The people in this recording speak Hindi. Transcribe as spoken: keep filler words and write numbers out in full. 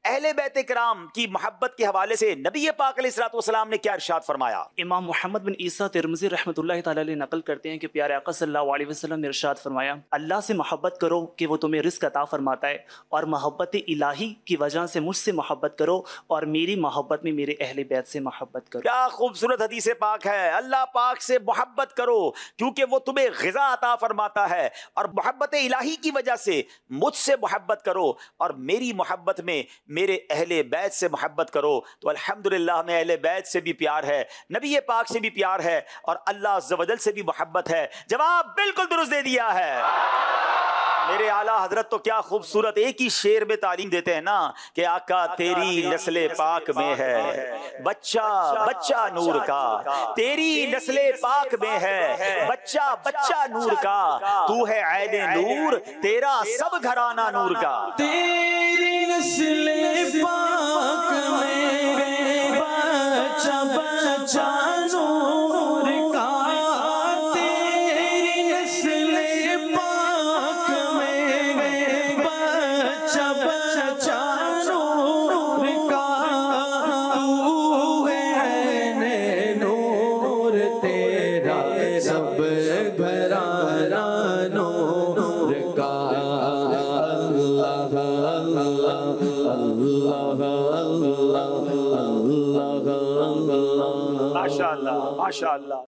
अहले बैत किराम की मोहब्बत के हवाले से नबी पाक अलैहिस्सलाम ने क्या इरशाद फरमाया। इमाम मोहम्मद बिन ईसा तिरमिज़ी रहमतुल्लाहि तआला अलैह नकल करते हैं कि प्यारे आका सल्लल्लाहु अलैहि वसल्लम ने इरशाद फरमाया, अल्लाह से मोहब्बत करो कि वो तुम्हें रिज़्क़ अता फरमाता है, और मोहब्बत इलाही की वजह से मुझसे मोहब्बत करो, और मेरी मोहब्बत में मेरे अहले बैत से मोहब्बत करो। क्या खूबसूरत हदीस पाक है। अल्लाह पाक से मोहब्बत करो क्योंकि वो तुम्हें ग़िज़ा अता फरमाता है, और मोहब्बत इलाही की वजह से मुझसे मोहब्बत करो, और मेरी मोहब्बत में मेरे अहले बैत से मोहब्बत करो। तो अल्हम्दुलिल्लाह में अहले बैत से भी प्यार है, नबी पाक से भी प्यार है, और अल्लाह अज़्ज़ व जल से भी मोहब्बत है। जवाब बिल्कुल दुरुस्त दे दिया है मेरे आला हजरत। तो क्या खूबसूरत एक ही शेर में तालीम देते हैं ना कि आका तेरी नस्ले पाक में है बच्चा बच्चा नूर का, तेरी नस्ले पाक में है बच्चा बच्चा नूर का, तू है ऐने नूर तेरा सब घराना नूर का। तेरी नस्ले पाक में बच्चा बच्चा नूर का, तेरी नस्ले पाक में बच्चा बच्चा नूर का, तू है नूर तेरा सब घराना नूर का। अल्लाह अल्लाह अल्लाह अल्लाह अल्लाह। माशाअल्लाह माशाअल्लाह।